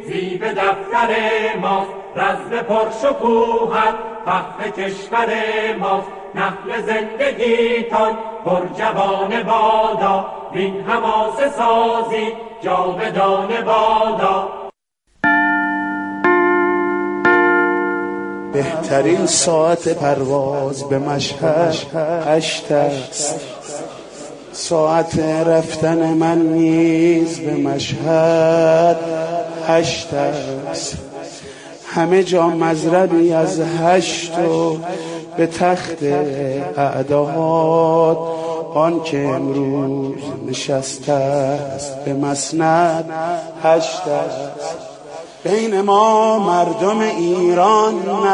زیب دفتر ماست، رزم پرشکوهت فخر کشور ماست. نخل زندگیتان پر جوان بادا، وین حماسه سازی جاودان بادا. بهترین ساعت پرواز به مشهد 8 است، ساعت رفتن من نیز به مشهد 8 است. همه جا مضربی از 8 و به تخت اعداد آن که امروز نشسته است به مسند 8 است. بین ما مردم ایران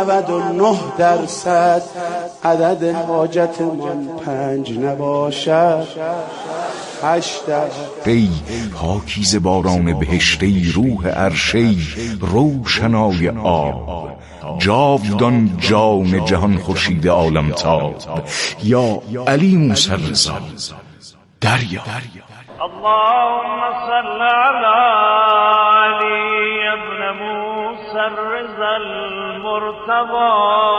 99% عدد حاجتمان 5 نباشد 8 است. ای پاکیزه باران بهشتی، روح عرشی روشنای آب، جاودان جان جهان خورشید عالمتاب، یا علی موسی رضا دریا. اللهم صل علی علی ابن موسی رضا المرتضی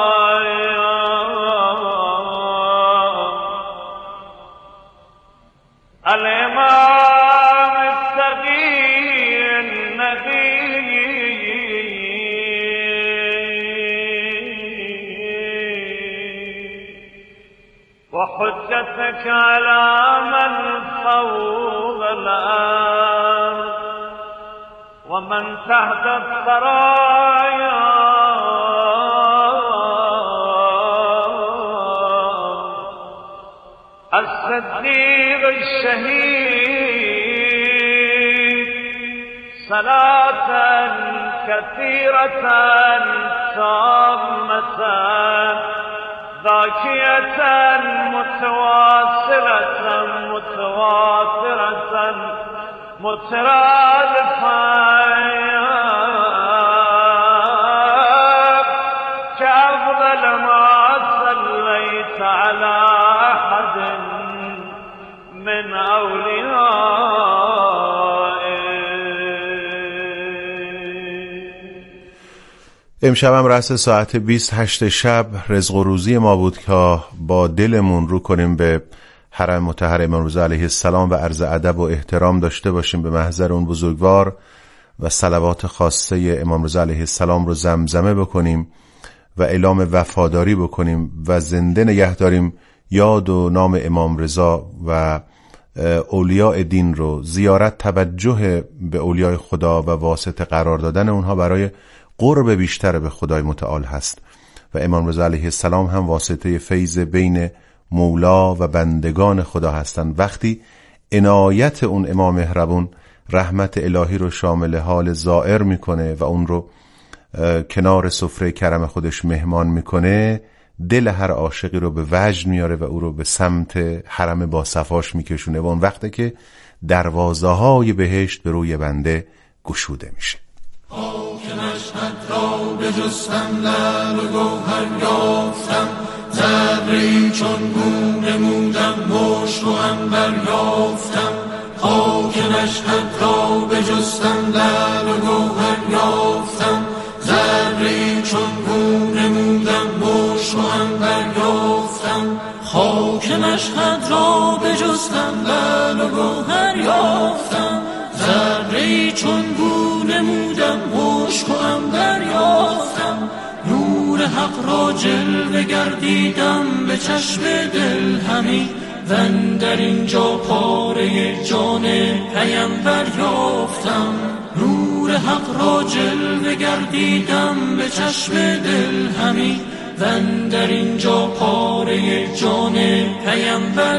الامام التقی النبی وحجتك على من فوق الأرض ومن تحت الثرايا الصديق الشهيد صلاة كثيرة تامة ذاكية متواصلة متواترة مترادفة كأفضل ما صليت على أحد من امشبم رأس ساعت 28 شب رزق و روزی ما بود که با دلمون رو کنیم به حرم مطهر امام رضا علیه السلام و عرض ادب و احترام داشته باشیم به محضر اون بزرگوار و صلوات خاصه امام رضا علیه السلام رو زمزمه بکنیم و اعلام وفاداری بکنیم و زنده نگه داریم یاد و نام امام رضا و اولیاء دین رو. زیارت توجه به اولیاء خدا و واسطه قرار دادن اونها برای قرب بیشتر به خدای متعال هست و امام رضا علیه السلام هم واسطه فیض بین مولا و بندگان خدا هستند. وقتی عنایت اون امام مهربون رحمت الهی رو شامل حال زائر میکنه و اون رو کنار سفره کرم خودش مهمان میکنه، دل هر عاشقی رو به وجد میاره و او رو به سمت حرم با صفاش میکشونه و اون وقته که دروازه های بهشت به روی بنده گشوده میشه. که مشهد را بجستم، لعل و گوهر یافتم، زره‌ای چون گو نمودم، مشک و عنبر یافتم. خاک مشهد را بجستم، لعل و گوهر یافتم، زره‌ای چون گو نمودم، مشک و عنبر یافتم. خاک مشهد را بجستم، لعل و گوهر یافتم، ذره‌ای چون گو نمودم، مشک و عنبر یافتم. نور حق را جلوه گردیدم به چشم دل همی، واندر اینجا پاره جان پیمبر یافتم. نور حق را جلوه گردیدم به چشم دل همی، واندر اینجا پاره جان پیمبر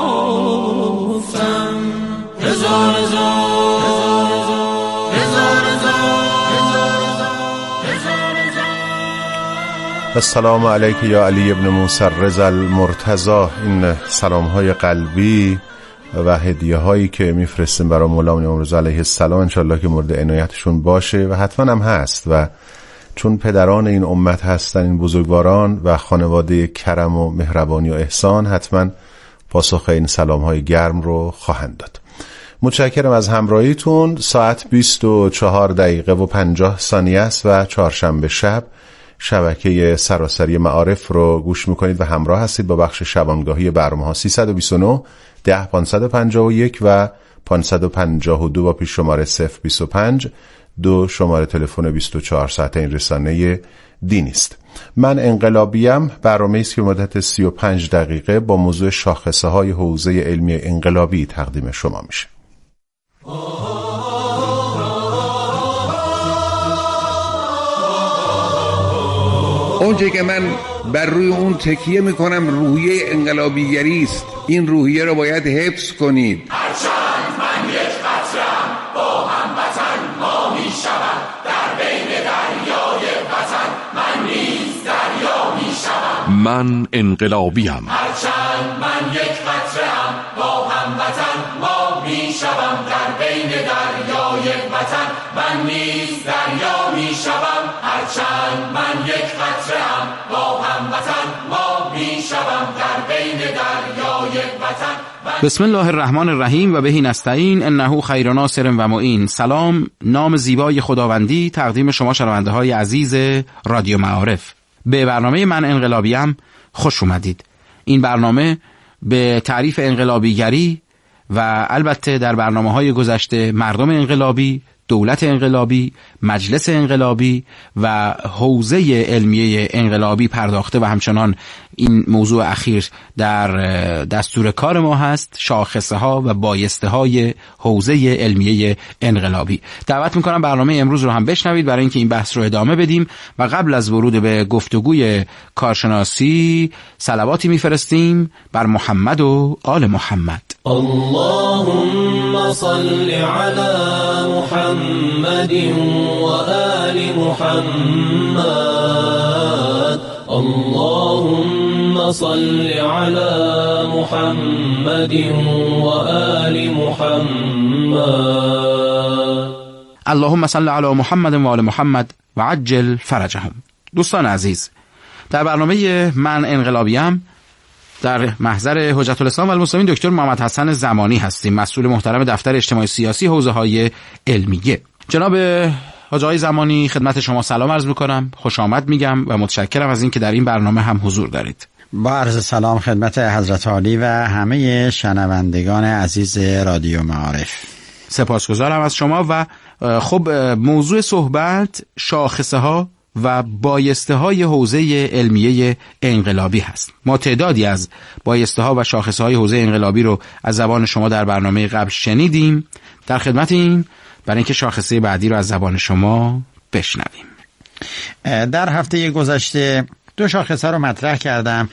یافتم. هزار السلام علیک یا علی ابن موسی رضا المرتضی. این سلام های قلبی و هدیه هایی که میفرستیم برای مولا امام رضا علیه السلام انشالله که مورد عنایتشون باشه و حتما هم هست و چون پدران این امت هستن این بزرگواران و خانواده کرم و مهربانی و احسان، حتما پاسخ این سلام های گرم رو خواهند داد. متشکرم از همراهیتون. ساعت 24:50 است و چهارشنبه شب شبکه سراسری معارف رو گوش میکنید و همراه هستید با بخش شبانگاهی برنامه‌ها 329 10 551 و 552 با پیش شماره 025 2 شماره تلفن 24 ساعته این رسانه دینی است. من انقلابیم برنامه‌ای است که مدت 35 دقیقه با موضوع شاخصه‌های حوزه علمی انقلابی تقدیم شما میشه. اونچه که من بر روی اون تکیه میکنم روحیه انقلابیگری است. این روحیه رو باید حفظ کنید. هرچند من یک قطره‌ام با هموطن ما میشوم، در بین دریای وطن من نیز دریا میشوم. من انقلابیم. هرچند من یک قطره‌ام با هموطن ما میشوم، در بین دریای وطن من نیز دریا میشوم. هرچند من یک قطره‌ام با هموطن ما میشوم، در بین دریای وطن. بسم الله الرحمن الرحیم و بهی نستعین انه خیر ناصر و معین. سلام، نام زیبای خداوندی تقدیم شما شنونده های عزیز رادیو معارف. به برنامه من انقلابیم خوش اومدید. این برنامه به تعریف انقلابیگری و البته در برنامه‌های گذشته مردم انقلابی، دولت انقلابی، مجلس انقلابی و حوزه علمیه انقلابی پرداخته و همچنان این موضوع اخیر در دستور کار ما هست، شاخصه ها و بایسته های حوزه علمیه انقلابی. دعوت میکنم برنامه امروز رو هم بشنوید برای اینکه این بحث رو ادامه بدیم و قبل از ورود به گفتگوی کارشناسی صلواتی میفرستیم بر محمد و آل محمد. اللهم صل علی محمد و آل محمد. اللهم صل علی محمد و آل محمد. اللهم صل علی محمد و آل محمد و عجل فرجهم. دوستان عزیز، در برنامه من انقلابیم در محضر حجت الاسلام و المسلمین دکتر محمد حسن زمانی هستیم، مسئول محترم دفتر اجتماعی سیاسی حوزه های علمیه. جناب حاج آقای زمانی، خدمت شما سلام عرض میکنم، خوش آمد میگم و متشکرم از این که در این برنامه هم حضور دارید. با عرض سلام خدمت حضرت عالی و همه شنوندگان عزیز رادیو معارف. سپاسگزارم از شما. و خب موضوع صحبت شاخصه ها و بایسته های حوزه علمیه انقلابی هست. ما تعدادی از بایسته ها و شاخصه های حوزه انقلابی رو از زبان شما در برنامه قبل شنیدیم. در خدمتیم برای اینکه شاخصه بعدی رو از زبان شما بشنویم. در هفته گذشته 2 شاخصه رو مطرح کردم.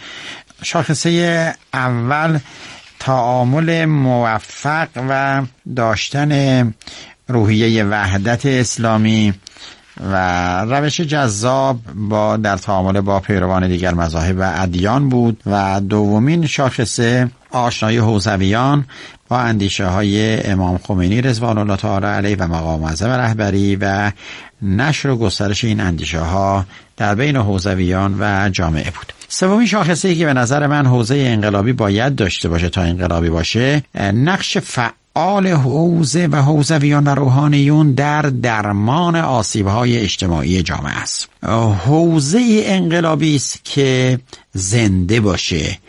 شاخصه اول تعامل موفق و داشتن روحیه وحدت اسلامی و روش جذاب در تعامل با پیروان دیگر مذاهب و ادیان بود و دومین شاخصه آشنایی حوزویان با اندیشه های امام خمینی رضوان الله تعالی علیه و مقام معظم رهبری و نشر و گسترش این اندیشه ها در بین حوزویان و جامعه بود. سومین شاخصه‌ای که به نظر من حوزه انقلابی باید داشته باشه تا انقلابی باشه، نقش فعال حوزه و حوزویان و روحانیون در درمان آسیب‌های اجتماعی جامعه است. حوزه انقلابی است که زنده باشه،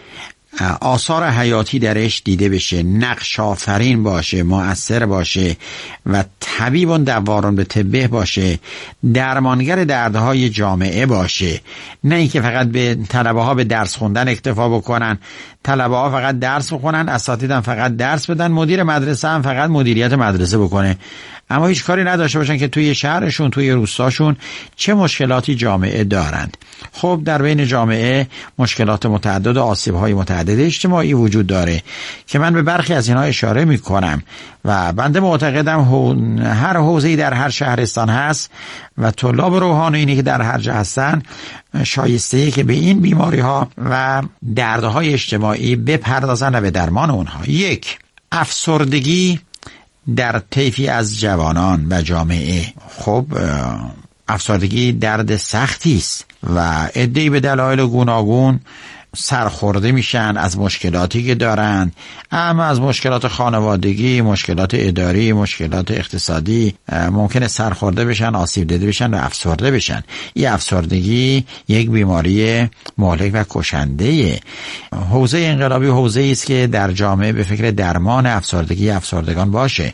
آثار حیاتی درش دیده بشه، نقش آفرین باشه، مؤثر باشه و طبیب دوارون به طبه باشه، درمانگر دردهای جامعه باشه. نه اینکه فقط به طلبه ها به درس خوندن اکتفا بکنن، طلبه ها فقط درس بخونن، اساتید هم فقط درس بدن، مدیر مدرسه هم فقط مدیریت مدرسه بکنه، اما هیچ کاری نداشته باشن که توی شهرشون، توی روستاشون چه مشکلاتی جامعه دارند. خب در بین جامعه مشکلات متعدد و آسیب‌های متعدد اجتماعی وجود داره که من به برخی از اینها اشاره می‌کنم و بنده معتقدم هر حوزه‌ای در هر شهرستان هست و طلاب روحانیونی که در هر جا هستن شایسته‌ای که به این بیماری‌ها و دردهای اجتماعی بپردازن و به درمان اونها. 1. افسردگی در طیفی از جوانان و جامعه. خب افسردگی درد سختی است و عده‌ای به دلایل گوناگون سرخورده میشن از مشکلاتی که دارن، اما از مشکلات خانوادگی، مشکلات اداری، مشکلات اقتصادی ممکنه سرخورده بشن، آسیب دیده بشن و افسرده بشن. این افسردگی یک بیماری مهلک و کشنده. حوزه انقلابی حوزه‌ای است که در جامعه به فکر درمان افسردگی افسردگان باشه.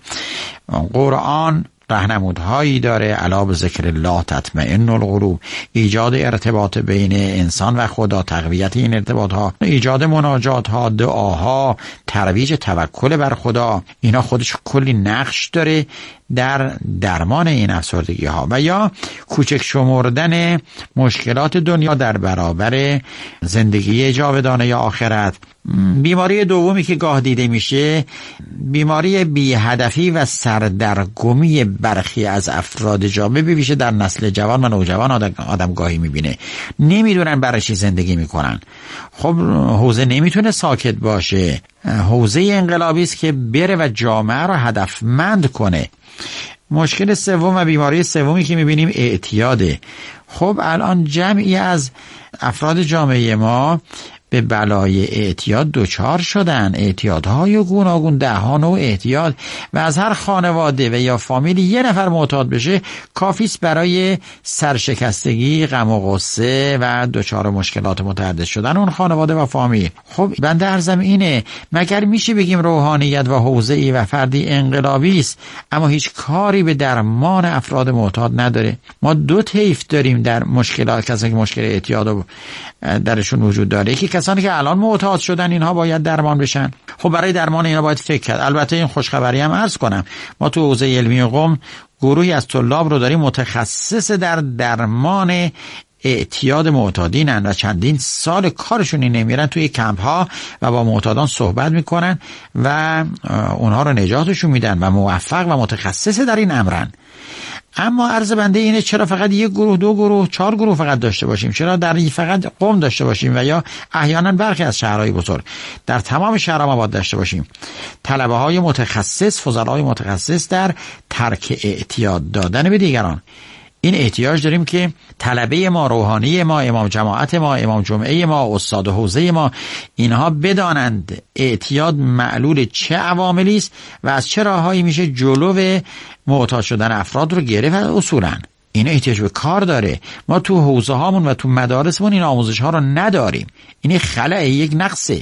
قرآن راهنمودهایی داره، الا بذکر الله تطمئن القلوب، ایجاد ارتباط بین انسان و خدا، تقویت این ارتباط ها، ایجاد مناجات ها، دعاها، ترویج توکل بر خدا، اینا خودش کلی نقش داره در درمان این افسردگی ها. و یا کوچک شمردن مشکلات دنیا در برابر زندگی جاودانه یا آخرت. بیماری دومی که گاه دیده میشه بیماری بی‌هدفی و سردرگمی برخی از افراد جامعه، ببیشه در نسل جوان و نوجوان آدم گاهی میبینه نمیدونن برای چی زندگی میکنن. خب حوزه نمیتونه ساکت باشه، حوزه انقلابی است که بره و جامعه رو هدفمند کنه. مشکل سوم و بیماری سومی که میبینیم اعتیاده. خب الان جمعی از افراد جامعه ما به بلای اعتیاد دچار شدن، اعتیادهای گوناگون، دهها نوع اعتیاد، و از هر خانواده و یا فامیلی یه نفر معتاد بشه کافیست برای سرشکستگی، غم و غصه و دچار مشکلات متعدد شدن اون خانواده و فامیل. خب بنده عرضم اینه، مگر میشه بگیم روحانیت و حوزه‌ای و فردی انقلابی است اما هیچ کاری به درمان افراد معتاد نداره؟ ما دو طیف داریم در مشکلات، کسانی که مشکل اعتیاد درشون وجود داره، یکی کسانی که الان معتاد شدن، اینها باید درمان بشن. خب برای درمان اینا باید فکر کرد. البته این خوشخبری هم عرض کنم، ما تو حوزه علمی قم گروهی از طلاب رو داریم متخصص در درمان اعتیاد معتادینن و چندین سال کارشون اینه، میرن توی کمپ ها و با معتادان صحبت میکنن و اونها رو نجاتشون میدن و موفق و متخصص در این امرن. اما عرض بنده اینه چرا فقط یک گروه، دو گروه، 4 گروه فقط داشته باشیم؟ چرا در فقط قم داشته باشیم و یا احیانا برخی از شهرهای بزرگ؟ در تمام شهرها ما باید داشته باشیم طلبه های متخصص، فضلای متخصص در ترک اعتیاد دادن به دیگران. این احتیاج داریم که طلبه ما، روحانی ما، امام جماعت ما، امام جمعه ما، استاد حوزه ما، اینها بدانند اعتیاد معلول چه عواملی است و از چه راههایی میشه جلو معتاد شدن افراد رو گرفت. اصولا این احتیاج به کار داره. ما تو حوزه هامون و تو مدارسمون این آموزش ها رو نداریم. این خلأ، یک نقصه.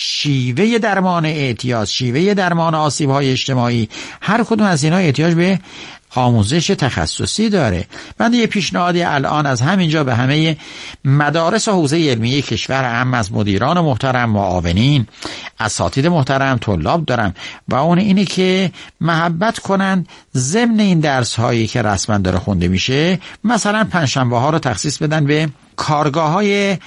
شیوه درمان اعتیاد، شیوه درمان آسیب های اجتماعی، هر کدوم از اینا احتیاج به آموزش تخصصی داره. من یه پیشنهادی الان از همینجا به همه مدارس و حوزه علمی کشور، هم از مدیران محترم، معاونین، اساتید محترم، طلاب دارم و اون اینه که محبت کنن ضمن این درس هایی که رسما داره خونده میشه، مثلا پنجشنبه ها رو تخصیص بدن به کارگاه‌های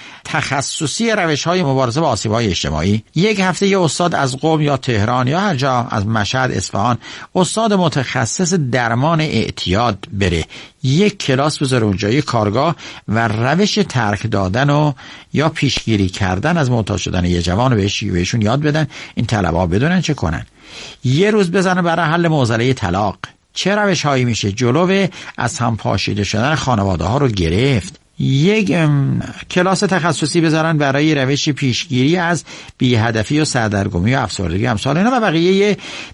تخصصی روش‌های مبارزه با آسیب‌های اجتماعی. یک هفته یه استاد از قم یا تهران یا هر جا، از مشهد، اصفهان، استاد متخصص درمان اعتیاد بره یک کلاس بذاره اونجا، یک کارگاه، و روش ترک دادن و یا پیشگیری کردن از معتاد شدن یه جوان بهشون یاد بدن. این طلبه‌ها بدونن چه کنن. یه روز بزنن برای حل معضله طلاق. چه روش‌هایی میشه جلو از هم پاشیده شدن خانواده‌ها رو گرفت. یک کلاس تخصصی بذارن برای روش پیشگیری از بی‌هدفی و سردرگمی و افسردگی امثال اینا و بقیه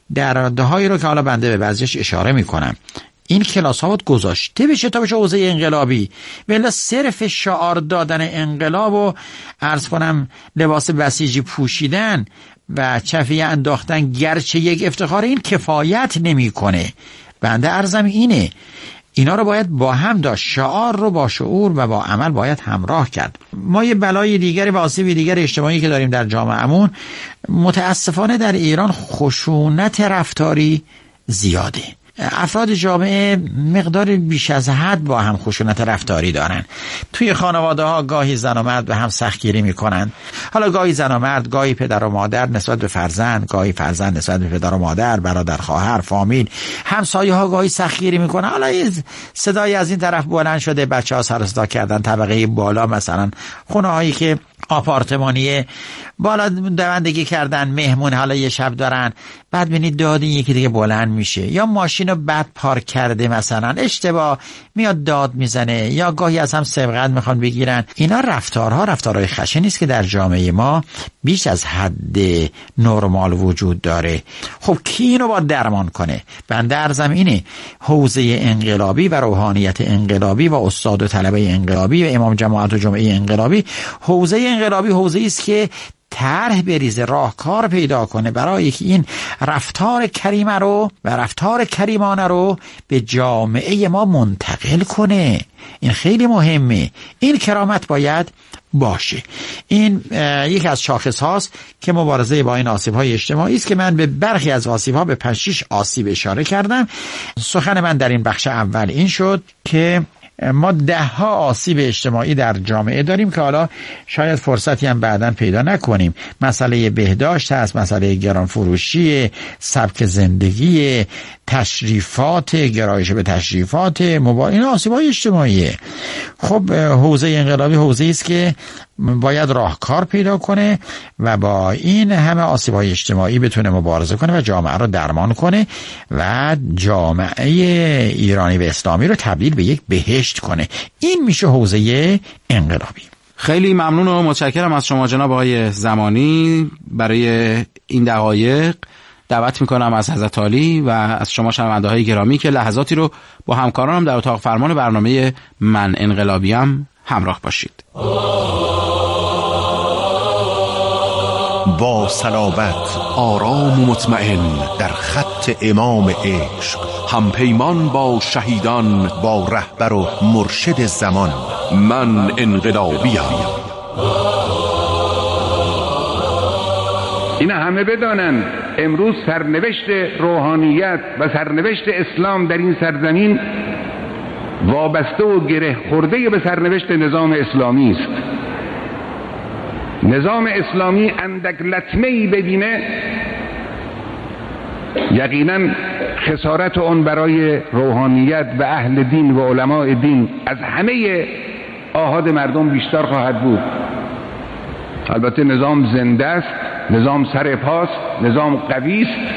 درهایی رو که حالا بنده به بعضیش اشاره میکنم. این کلاس ها باید گذاشته بشه تا بشه حوزه انقلابی. ولی صرف شعار دادن انقلاب و عرض کنم لباس بسیجی پوشیدن و چفیه انداختن گرچه یک افتخار، این کفایت نمیکنه. بنده عرضم اینه، اینا رو باید با هم داشت، شعار رو با شعور و با عمل باید همراه کرد. ما یه بلای دیگری و آسیب دیگر اجتماعی که داریم در جامعهمون، متاسفانه در ایران خشونت رفتاری زیاده. افراد جامعه مقدار بیش از حد با هم خشونت رفتاری دارن. توی خانواده ها گاهی زن و مرد به هم سختگیری میکنن. حالا گاهی زن و مرد، گاهی پدر و مادر نسبت به فرزند، گاهی فرزند نسبت به پدر و مادر، برادر خواهر، فامیل، همسایه ها گاهی سختگیری میکنن. حالا صدای از این طرف بلند شده، بچه ها سر صدا کردن، طبقه بالا مثلا خونه هایی که آپارتمانیه، بالا دوندگی کردن، مهمون حالا یه شب دارن، بعد ببینید داد یکی دیگه بلند میشه، یا ماشین رو بد پارک کرده مثلا اشتباه میاد داد میزنه، یا گاهی از هم سبقت میخوان بگیرن. اینا رفتارهای خشنی است که در جامعه ما بیش از حد نرمال وجود داره. خب کی اینو باید درمان کنه؟ بنده عرضم اینه، حوزه انقلابی و روحانیت انقلابی و استاد و طلبه انقلابی و امام جماعت و جمعه انقلابی، حوزه انقلابی حوزه‌ای است که طرح بریزه، راهکار پیدا کنه برای که این رفتار کریمه رو و رفتار کریمانه رو به جامعه ما منتقل کنه. این خیلی مهمه، این کرامت باید باشه. این یکی از شاخص هاست که مبارزه با این آسیب های اجتماعی است که من به برخی از آسیب ها به 5-6 آسیب اشاره کردم. سخن من در این بخش اول این شد که ما 10 آسیب اجتماعی در جامعه داریم که حالا شاید فرصتی هم بعداً پیدا نکنیم. مسئله بهداشت هست، مسئله گرانفروشی، سبک زندگی، تشریفات، گرایش به تشریفات، این آسیب‌های اجتماعیه. خب حوزه انقلابی حوزه‌ای است که باید راهکار پیدا کنه و با این همه آسیب‌های اجتماعی بتونه مبارزه کنه و جامعه رو درمان کنه و جامعه ایرانی و اسلامی رو تبدیل به یک بهشت کنه. این میشه حوزه انقلابی. خیلی ممنون و متشکرم از شما جناب آقای زمانی. برای این دقایق دعوت میکنم از حضرت عالی و از شما شنونده های گرامی که لحظاتی رو با همکارانم در اتاق فرمان برنامه من انقلابیم همراه باشید. با صلابت، آرام و مطمئن در خط امام عشق، همپیمان با شهیدان، با رهبر و مرشد زمان. من انقلابیم. اینا همه بدانند امروز سرنوشت روحانیت و سرنوشت اسلام در این سرزمین وابسته و گره خورده به سرنوشت نظام اسلامی است. نظام اسلامی اندک لطمه‌ای ببینه، یقینا خسارت اون برای روحانیت و اهل دین و علماء دین از همه آحاد مردم بیشتر خواهد بود. البته نظام زنده است، نظام سر پاست، نظام قوی است.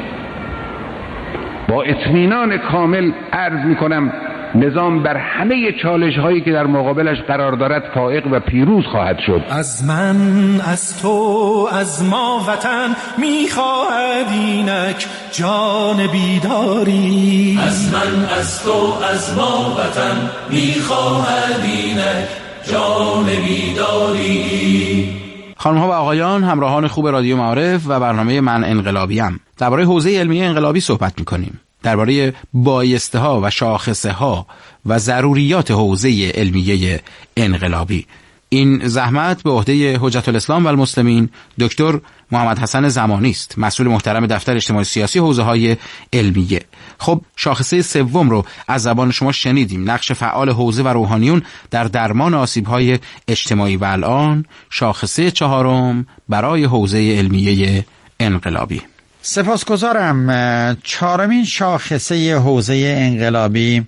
با اطمینان کامل عرض می‌کنم نظام بر همه چالش هایی که در مقابلش قرار دارد فائق و پیروز خواهد شد. از من، از تو، از ما وطن میخواهد اینک جان بیداری. از من، از تو، از ما وطن میخواهد اینک جان بیداری. خانم‌ها و آقایان، همراهان خوب رادیو معارف و برنامه من انقلابیم، درباره حوزه علمیه انقلابی صحبت می‌کنیم. درباره بایسته‌ها و شاخصه‌ها و ضروریات حوزه علمیه انقلابی. این زحمت به عهده حجت الاسلام و المسلمین دکتر محمد حسن زمانی است، مسئول محترم دفتر اجتماعی سیاسی حوزه‌های علمیه. خب شاخصه سوم رو از زبان شما شنیدیم، نقش فعال حوزه و روحانیون در درمان آسیب‌های اجتماعی، و الان شاخصه چهارم برای حوزه علمیه انقلابی. سپاسگزارم. چهارمین شاخصه حوزه انقلابی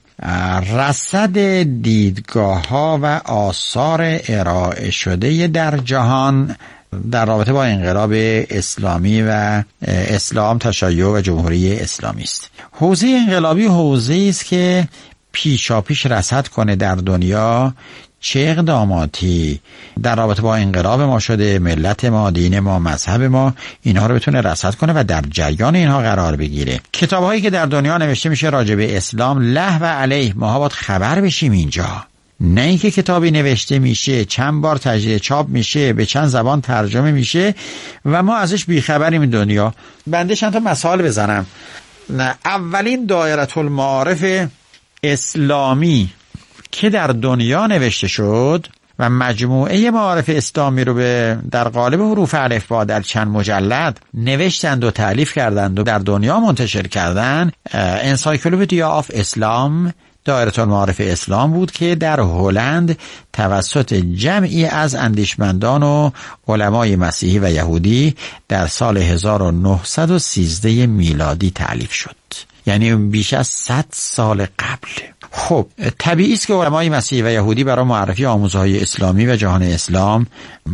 رصد دیدگاه‌ها و آثار ارائه شده در جهان در رابطه با انقلاب اسلامی و اسلام، تشیع و جمهوری اسلامی است. حوزه انقلابی حوزه‌ای است که پیشاپیش رصد کنه در دنیا چه اقداماتی در رابطه با انقلاب ما شده، ملت ما، دین ما، مذهب ما، اینها رو بتونه رصد کنه و در جریان اینها قرار بگیره. کتاب‌هایی که در دنیا نوشته میشه راجع به اسلام، له و علیه، ما باید خبر بشیم اینجا. نه اینکه کتابی نوشته میشه، چند بار تجدید چاپ میشه، به چند زبان ترجمه میشه و ما ازش بیخبریم این دنیا. بنده چند تا مثال بزنم. اولین دایره المعارف اسلامی که در دنیا نوشته شد و مجموعه معارف اسلامی رو در قالب حروف الفبا در چند مجلد نوشتند و تألیف کردند و در دنیا منتشر کردند، انسایکلوپدیا آف اسلام، دایره المعارف اسلام بود که در هلند توسط جمعی از اندیشمندان و علمای مسیحی و یهودی در سال 1913 میلادی تألیف شد. یعنی بیش از 100 سال قبل. خب طبیعی است که علمای مسیحی و یهودی برای معرفی آموزهای اسلامی و جهان اسلام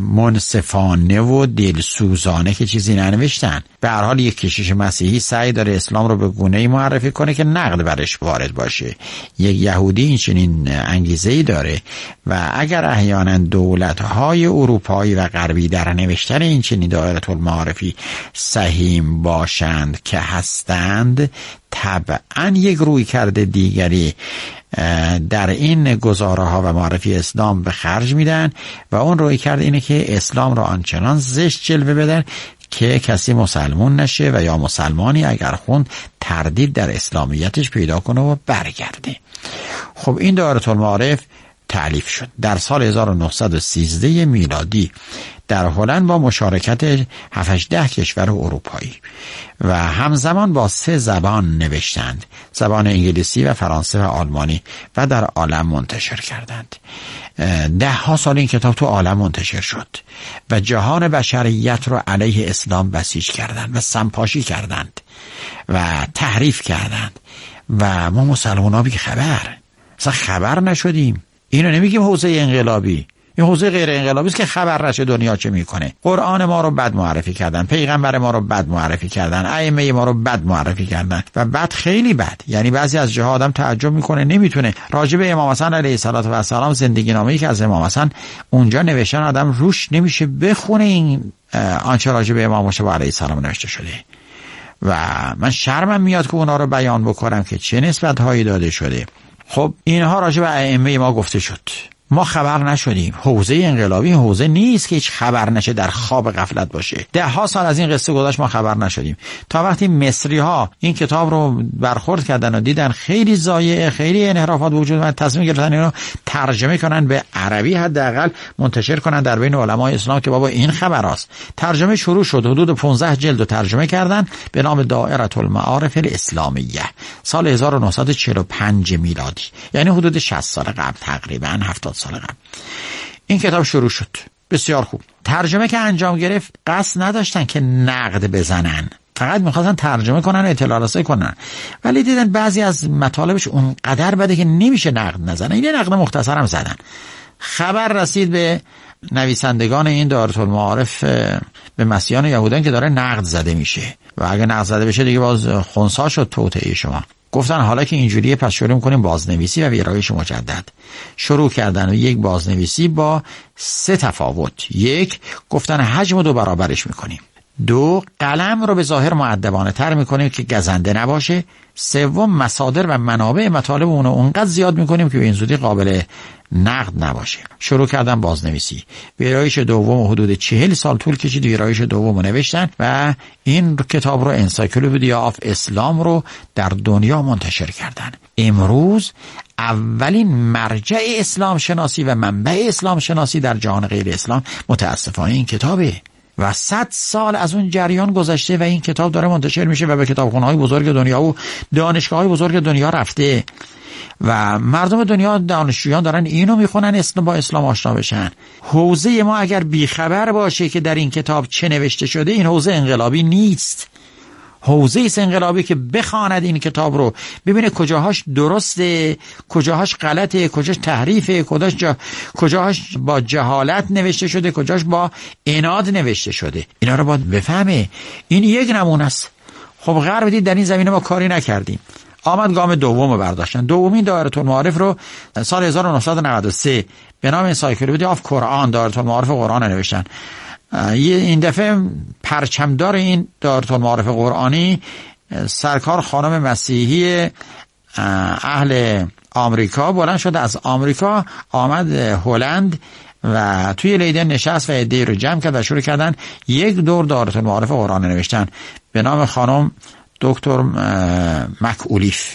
منصفانه و دلسوزانه که چیزی ننوشتن. به هر حال یک کشیش مسیحی سعی داره اسلام رو به گونه‌ای معرفی کنه که نقد برش وارد باشه. یک یهودی این چنین انگیزه‌ای داره و اگر احیانا دولت‌های اروپایی و غربی در نوشتن این چنین دایره المعارفی سهیم باشند که هستند، طبعا یک رویکرد دیگری در این گزاره‌ها و معرفی اسلام به خرج میدن و اون رویکرد اینه که اسلام رو آنچنان زشت جلوه بدن که کسی مسلمون نشه و یا مسلمانی اگر خوند تردید در اسلامیتش پیدا کنه و برگرده. خب این دایره المعارف تألیف شد در سال 1913 میلادی در هلند با مشارکت 7-8 کشور اروپایی و همزمان با 3 زبان نوشتند، زبان انگلیسی و فرانسه و آلمانی، و در عالم منتشر کردند. 10 سال این کتاب تو عالم منتشر شد و جهان بشریت رو علیه اسلام بسیج کردند و سمپاشی کردند و تحریف کردند و ما مسلمان ها بی خبر اصلا خبر نشدیم. اینو نمیگیم حوزه انقلابی، این حوزه غیر انقلابی است که خبر نشه دنیا چه میکنه. قرآن ما رو بد معرفی کردن، پیغمبر ما رو بد معرفی کردن، ائمه ما رو بد معرفی کردن و بد خیلی بد. یعنی بعضی از جاها آدم تعجب میکنه نمیتونه راجع به امام حسن علیه السلام زندگی نامه‌ای که از امام حسن اونجا نوشتن آدم روش نمیشه بخونه این آنچه راجع به امام مصطفی علیه السلام نوشته شده و من شرمم میاد که اونا رو بیان بکنم که چه نسبت‌هایی داده شده. خب اینها راجع به ائمه ما گفته شد، ما خبر نشدیم. حوزه انقلابی حوزه نیست که هیچ خبر نشه، در خواب غفلت باشه. 10 سال از این قصه گذشت ما خبر نشدیم تا وقتی مصری ها این کتاب رو برخورد کردن و دیدن خیلی ضایعه، خیلی انحرافات وجود داره، تصمیم گرفتن اینو ترجمه کنن به عربی، حداقل منتشر کنن در بین علمای اسلام که بابا این خبراست. ترجمه شروع شد، حدود 15 جلد رو ترجمه کردن به نام دائره المعارف الاسلامیه سال 1945 میلادی، یعنی حدود 60 سال قبل، تقریبا 70 سال قبل این کتاب شروع شد. بسیار خوب. ترجمه که انجام گرفت قصد نداشتن که نقد بزنن، فقط میخواستن ترجمه کنن و اطلاع رسانی کنن، ولی دیدن بعضی از مطالبش اونقدر بده که نمیشه نقد نزنن. این نقد مختصرم زدن. خبر رسید به نویسندگان این دائره المعارف به مسیحیان و یهودیان که داره نقد زده میشه و اگه نقد زده بشه دیگه باز خنثی شد توطئه شما. گفتن حالا که اینجوریه پس شروع می‌کنیم بازنویسی و ویرایش مجدد. شروع کردن و یک بازنویسی با 3 تفاوت. 1 گفتن حجم رو 2 برابرش می‌کنیم. 2 قلم رو به ظاهر مؤدبانه تر می‌کنیم که گزنده نباشه. 3 مصادر و منابع مطالب اون رو اونقدر زیاد می‌کنیم که به این زودی قابل نقد نباشه. شروع کردن بازنویسی. ویرایش دوم حدود 40 سال طول کشید. ویرایش دوم نوشتن و این کتاب رو انسایکلوپدیا آف اسلام رو در دنیا منتشر کردن. امروز اولین مرجع اسلام شناسی و منبع اسلام شناسی در جهان غیر اسلام متاسفانه این کتابه و 100 سال از اون جریان گذشته و این کتاب داره منتشر میشه و به کتابخونه‌های بزرگ دنیا و دانشگاه‌های بزرگ دنیا رفته و مردم دنیا، دانشجویان دارن اینو میخونن با اسلام آشنا بشن. حوزه ما اگر بیخبر باشه که در این کتاب چه نوشته شده، این حوزه انقلابی نیست. حوزه است انقلابی که بخواند این کتاب رو، ببینه کجاهاش درسته، کجاهاش غلطه، کجاش تحریفه، کجاهاش با جهالت نوشته شده، کجاش با عناد نوشته شده. اینا رو باید بفهمه. این یک نمونه است. خب غرب دید در این زمینه ما کاری نکردیم. آمد گام دوم رو برداشتن. دومین دائره المعارف رو سال 1993 به نام انسایکلوپدیا آف قرآن، دائره المعارف قرآن نوشتن. این دفعه پرچمدار این دائره المعارف قرآنی سرکار خانم مسیحی اهل آمریکا بلند شد، از آمریکا آمد هلند و توی لیدن نشست و عده‌ای رو جمع کرد و شروع کردن یک دور دائره المعارف قرآن نوشتن به نام خانم دکتر مک‌اولیف.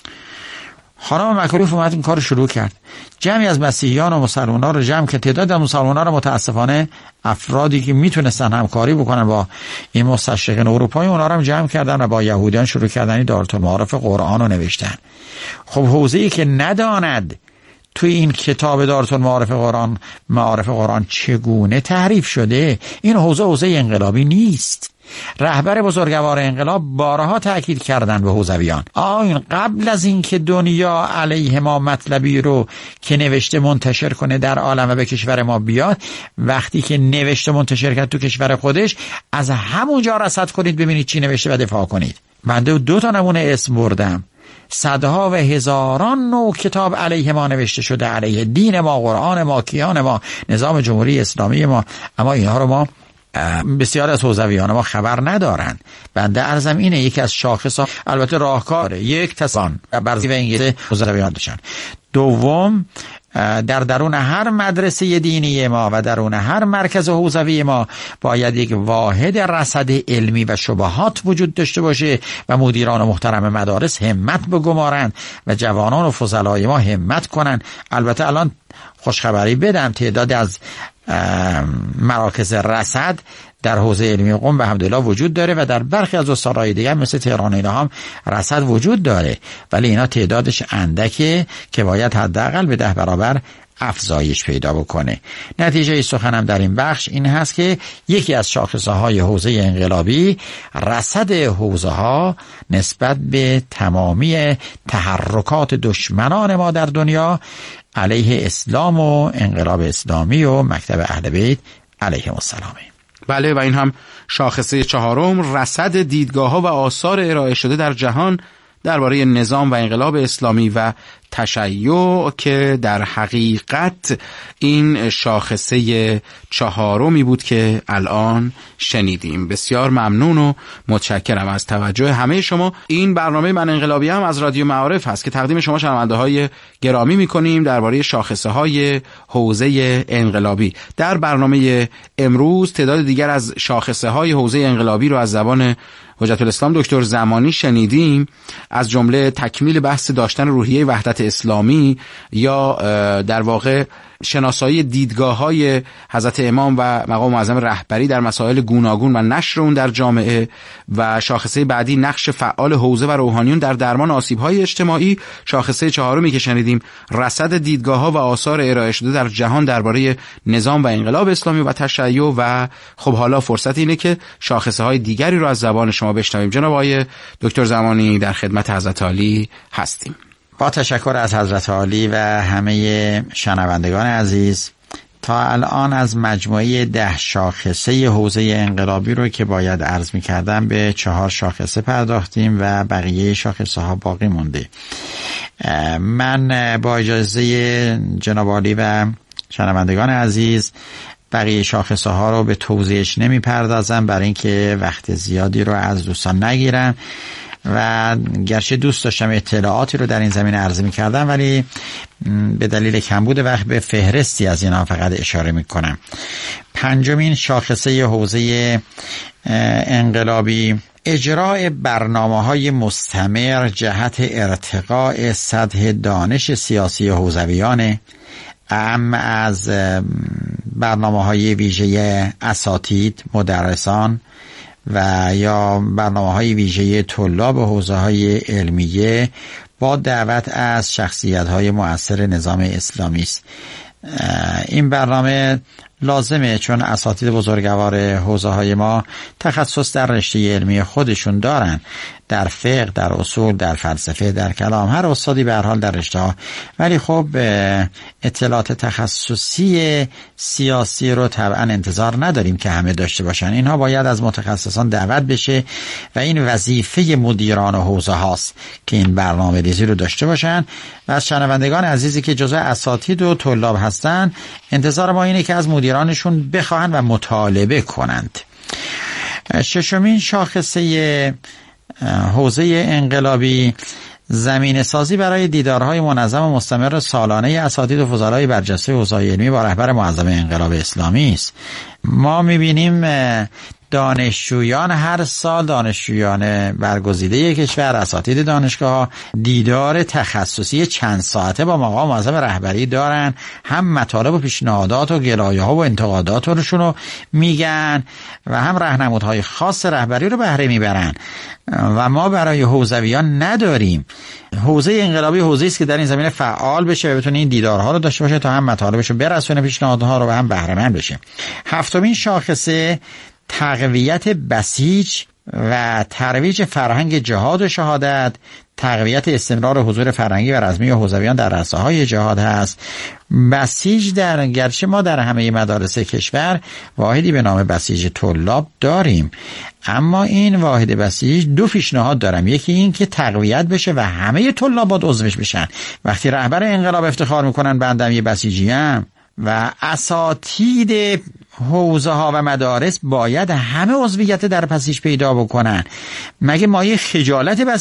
خانم مک‌اولیف اومد این کار شروع کرد. جمعی از مسیحیان و مسلمان‌ها رو جمع کرد. تعداد از مسلمان‌ها رو متاسفانه افرادی که میتونستن همکاری بکنن با این مستشرقین اروپایی، اونا رو هم جمع کردن و با یهودیان شروع کردن دائره المعارف قرآن رو نوشتن. خب حوزه‌ای که نداند توی این کتاب دارالمعارف قرآن معارف قرآن چگونه تعریف شده. این حوزه انقلابی نیست. رهبر بزرگوار انقلاب بارها تأکید کردن به حوزویان این قبل از اینکه دنیا علیه ما مطلبی رو که نوشته منتشر کنه در عالم و به کشور ما بیاد، وقتی که نوشته منتشر کرد تو کشور خودش، از همونجا رصد کنید ببینید چی نوشته و دفاع کنید. بنده 2 نمونه اسم بردم. صدها و هزاران نوع کتاب علیه ما نوشته شده، علیه دین ما، قرآن ما، کیان ما، نظام جمهوری اسلامی ما، اما اینها رو ما بسیار از حوزویان ما خبر ندارن. بنده عرضم اینه یکی از شاخص‌ها، البته راهکاره، یک تصان برزی و انگیزه حوزویان داشتن. دوم، در درون هر مدرسه دینی ما و درون هر مرکز حوزوی ما باید یک واحد رصد علمی و شبهات وجود داشته باشه و مدیران محترم مدارس همت بگمارن و جوانان و فضلای ما همت کنن. البته الان خوشخبری بدم، تعداد از مراکز رصد در حوزه علمی قم به حمدالله وجود داره و در برخی از استان‌های دیگر مثل تهران اینا هم رصد وجود داره، ولی اینا تعدادش اندکه که باید حداقل به 10 برابر افزایش پیدا بکنه. نتیجه سخنم در این بخش این هست که یکی از شاخصه‌های حوزه انقلابی رصد حوزه‌ها نسبت به تمامی تحرکات دشمنان ما در دنیا علیه اسلام و انقلاب اسلامی و مکتب اهل بیت علیهم السلام. بله، و این هم شاخصه 4، رصد دیدگاه‌ها و آثار ارائه شده در جهان درباره نظام و انقلاب اسلامی و تشیع، که در حقیقت این شاخصه 4 بود که الان شنیدیم. بسیار ممنون و متشکرم از توجه همه شما. این برنامه من انقلابی هم از رادیو معارف هست که تقدیم شما شنونده های گرامی میکنیم درباره شاخصه های حوزه انقلابی. در برنامه امروز تعداد دیگر از شاخصه های حوزه انقلابی رو از زبان حجت الاسلام دکتر زمانی شنیدیم، از جمله تکمیل بحث داشتن روحیه وحدت اسلامی یا در واقع شناسایی دیدگاه‌های حضرت امام و مقام معظم رهبری در مسائل گوناگون و نشر اون در جامعه، و شاخصه بعدی نقش فعال حوزه و روحانیون در درمان آسیب‌های اجتماعی. شاخصه 4 که شنیدیم رصد دیدگاه‌ها و آثار ارائه شده در جهان درباره نظام و انقلاب اسلامی و تشیع. و خب حالا فرصت اینه که شاخصه‌های دیگری رو از زبان شما بشنویم. جناب آقای دکتر زمانی در خدمت حضرت عالی هستیم. با تشکر از حضرت عالی و همه شنوندگان عزیز، تا الان از مجموعه 10 شاخصه حوزه انقلابی رو که باید عرض می کردم به 4 شاخصه پرداختیم و بقیه شاخصه ها باقی مونده. من با اجازه جناب عالی و شنوندگان عزیز بقیه شاخصه ها رو به توضیحش نمی پردازم برای اینکه وقت زیادی رو از دوستان نگیرم و گرچه دوست داشتم اطلاعاتی رو در این زمینه عرضه می کردم، ولی به دلیل کمبود وقت به فهرستی از اینا فقط اشاره می کنم. 5مین شاخصه حوزه انقلابی اجراع برنامه‌های مستمر جهت ارتقاء سطح دانش سیاسی حوزویان، اعم از برنامه‌های ویژه اساتید، مدرسان و یا برنامه‌های ویژه طلاب حوزه‌های علمیه با دعوت از شخصیت‌های مؤثر نظام اسلامی است. این برنامه لازمه چون اساتید بزرگوار حوزه‌های ما تخصص در رشته علمی خودشون دارن، در فقه، در اصول، در فلسفه، در کلام، هر استادی به هر حال در رشته ها، ولی خب اطلاعات تخصصی سیاسی رو طبعا انتظار نداریم که همه داشته باشن. اینها باید از متخصصان دعوت بشه و این وظیفه مدیران حوزه هاست که این برنامه ریزی رو داشته باشن و از شنوندگان عزیزی که جزء اساتید و طلاب هستن انتظار ما اینه که از مدیرانشون بخواهند و مطالبه کنند. 6مین شاخصه حوزه انقلابی زمینه سازی برای دیدارهای منظم و مستمر سالانه اساتید و فضلای برجسته حوزه علمی با رهبر معظم انقلاب اسلامی است. ما می‌بینیم دانشجویان هر سال، دانشجویان برگزیده کشور، اساتید دانشگاه دیدار تخصصی چند ساعته با مقام معظم رهبری دارن، هم مطالب و پیشنهادات و گلایه‌ها و انتقادات رو میگن و هم راهنمودهای خاص رهبری رو بهره میبرن و ما برای حوزویان نداریم. حوزه انقلابی حوزه‌ای است که در این زمینه فعال بشه و بتونه این دیدارها رو داشته باشه تا هم مطالبش رو برسونه، پیشنهادها رو و هم بهره مند بشه. هفتمین شاخصه تقویت بسیج و ترویج فرهنگ جهاد و شهادت، تقویت استمرار حضور فرهنگی و رزمی حوزویان در رساهای جهاد هست. بسیج گرچه ما در همه مدارس کشور واحدی به نام بسیج طلاب داریم، اما این واحد بسیج دو پیشنهاد دارم. یکی این که تقویت بشه و همه طلاب باید عضوش بشن. وقتی رهبر انقلاب افتخار میکنن بندم یه بسیجیم و اساتید حوزه ها و مدارس باید همه عضویت در بسیج پیدا بکنن. مگه مایه خجالت